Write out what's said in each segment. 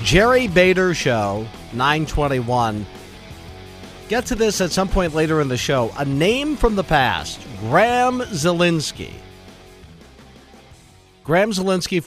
Jerry Bader Show, 921. Get to this at some point later in the show. A name from the past, Graham Zielinski. Graham Zielinski,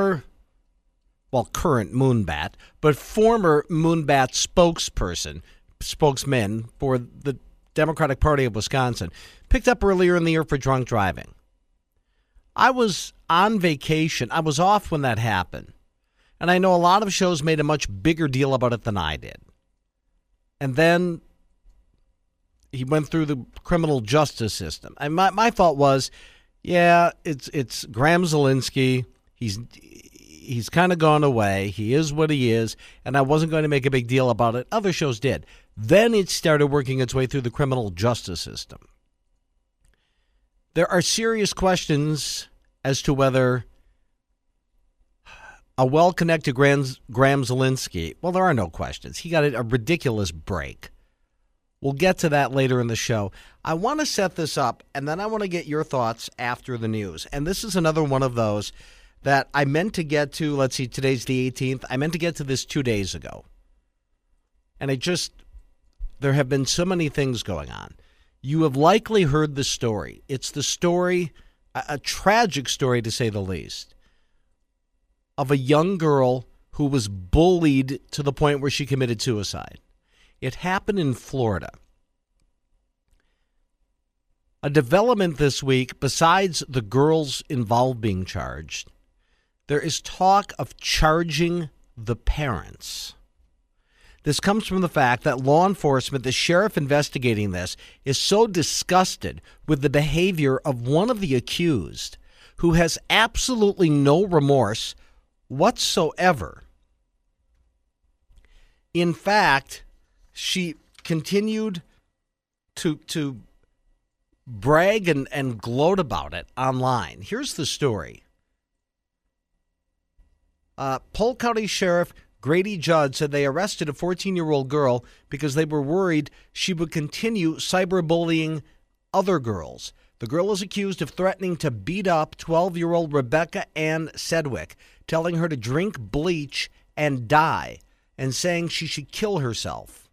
current Moonbat, but former Moonbat spokesman for the Democratic Party of Wisconsin, picked up earlier in the year for drunk driving. I was on vacation. I was off when that happened. And I know a lot of shows made a much bigger deal about it than I did. And then he went through the criminal justice system. And my thought was, yeah, it's Graham Zielinski. He's kind of gone away. He is what he is. And I wasn't going to make a big deal about it. Other shows did. Then it started working its way through the criminal justice system. There are serious questions as to whether a well-connected Graham Zielinski, well, there are no questions. He got a ridiculous break. We'll get to that later in the show. I want to set this up, and then I want to get your thoughts after the news. And this is another one of those that I meant to get to. Let's see, today's the 18th. I meant to get to this 2 days ago. And there have been so many things going on. You have likely heard the story. It's the story, a tragic story to say the least, of a young girl who was bullied to the point where she committed suicide. It happened in Florida. A development this week, besides the girls involved being charged, there is talk of charging the parents. This comes from the fact that law enforcement, the sheriff investigating this, is so disgusted with the behavior of one of the accused who has absolutely no remorse whatsoever. In fact, she continued to brag and gloat about it online. Here's the story. Polk County Sheriff Grady Judd said they arrested a 14-year-old girl because they were worried she would continue cyberbullying other girls. The girl is accused of threatening to beat up 12-year-old Rebecca Ann Sedgwick, telling her to drink bleach and die, and saying she should kill herself.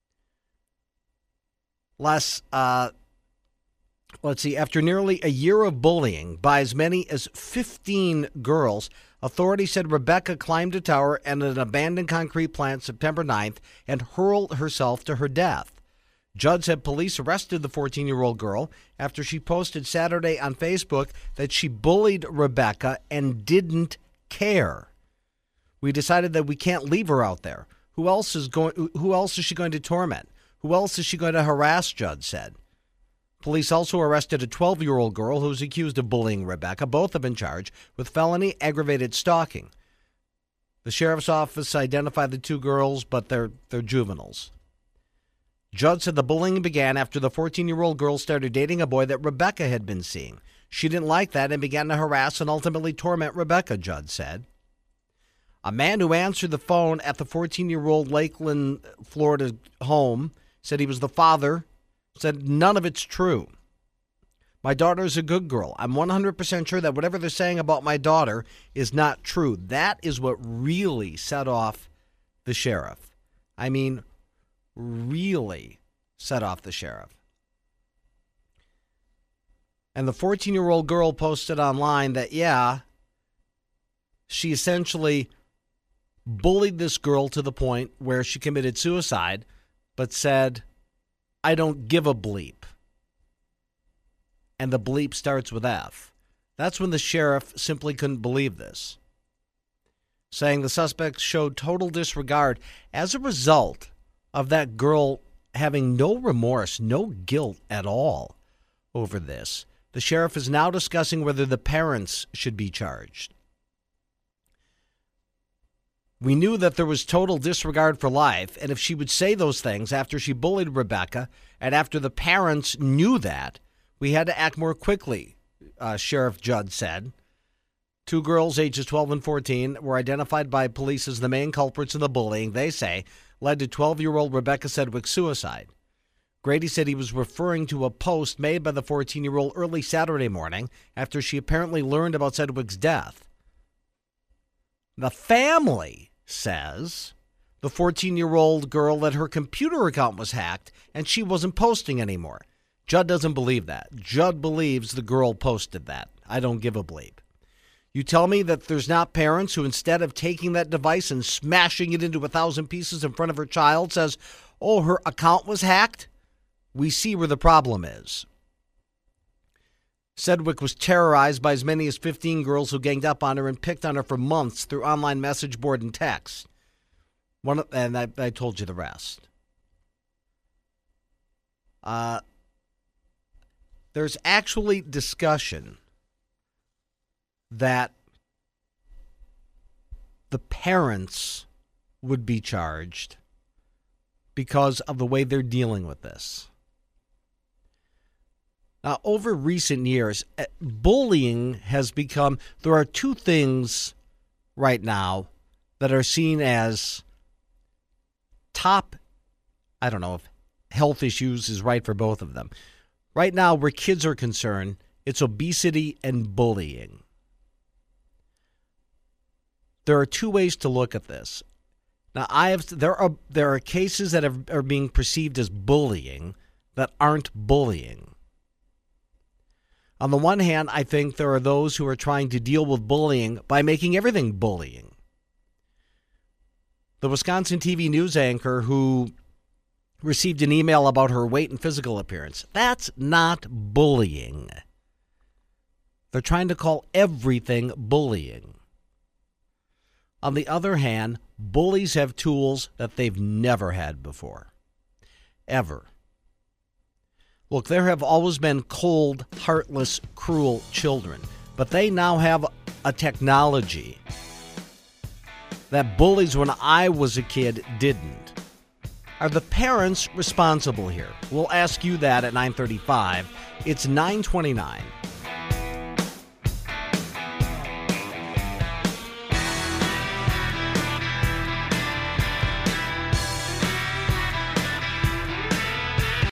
After nearly a year of bullying by as many as 15 girls, authorities said Rebecca climbed a tower at an abandoned concrete plant September 9th and hurled herself to her death. Judd said police arrested the 14-year-old girl after she posted Saturday on Facebook that she bullied Rebecca and didn't care. We decided that we can't leave her out there. Who else is she going to torment? Who else is she going to harass, Judd said. Police also arrested a 12-year-old girl who's accused of bullying Rebecca. Both have been charged with felony aggravated stalking. The sheriff's office identified the two girls, but they're juveniles. Judd said the bullying began after the 14-year-old girl started dating a boy that Rebecca had been seeing. She didn't like that and began to harass and ultimately torment Rebecca, Judd said. A man who answered the phone at the 14-year-old Lakeland, Florida home said he was the father, said none of it's true. My daughter's a good girl. I'm 100% sure that whatever they're saying about my daughter is not true. That is what really set off the sheriff. I mean, really set off the sheriff. And the 14-year-old girl posted online that, she essentially bullied this girl to the point where she committed suicide, but said, I don't give a bleep. And the bleep starts with F. That's when the sheriff simply couldn't believe this, saying the suspects showed total disregard as a result of that girl having no remorse, no guilt at all over this. The sheriff is now discussing whether the parents should be charged. We knew that there was total disregard for life, and if she would say those things after she bullied Rebecca and after the parents knew that, we had to act more quickly, Sheriff Judd said. Two girls, ages 12 and 14, were identified by police as the main culprits in the bullying, they say, led to 12-year-old Rebecca Sedgwick's suicide. Grady said he was referring to a post made by the 14-year-old early Saturday morning after she apparently learned about Sedgwick's death. The family says the 14-year-old girl that her computer account was hacked and she wasn't posting anymore. Judd doesn't believe that. Judd believes the girl posted that. I don't give a bleep. You tell me that there's not parents who, instead of taking that device and smashing it into 1,000 pieces in front of her child, says, oh, her account was hacked? We see where the problem is. Sedgwick was terrorized by as many as 15 girls who ganged up on her and picked on her for months through online message board and text. And I told you the rest. There's actually discussion that the parents would be charged because of the way they're dealing with this. Now, over recent years, bullying has become, there are two things right now that are seen as top, I don't know if health issues is right for both of them. Right now, where kids are concerned, it's obesity and bullying. There are two ways to look at this. Now, there are cases that are being perceived as bullying that aren't bullying. On the one hand, I think there are those who are trying to deal with bullying by making everything bullying. The Wisconsin TV news anchor who received an email about her weight and physical appearance, that's not bullying. They're trying to call everything bullying. On the other hand, bullies have tools that they've never had before. Ever. Look, there have always been cold, heartless, cruel children, but they now have a technology that bullies when I was a kid didn't. Are the parents responsible here? We'll ask you that at 9:35. It's 9:29.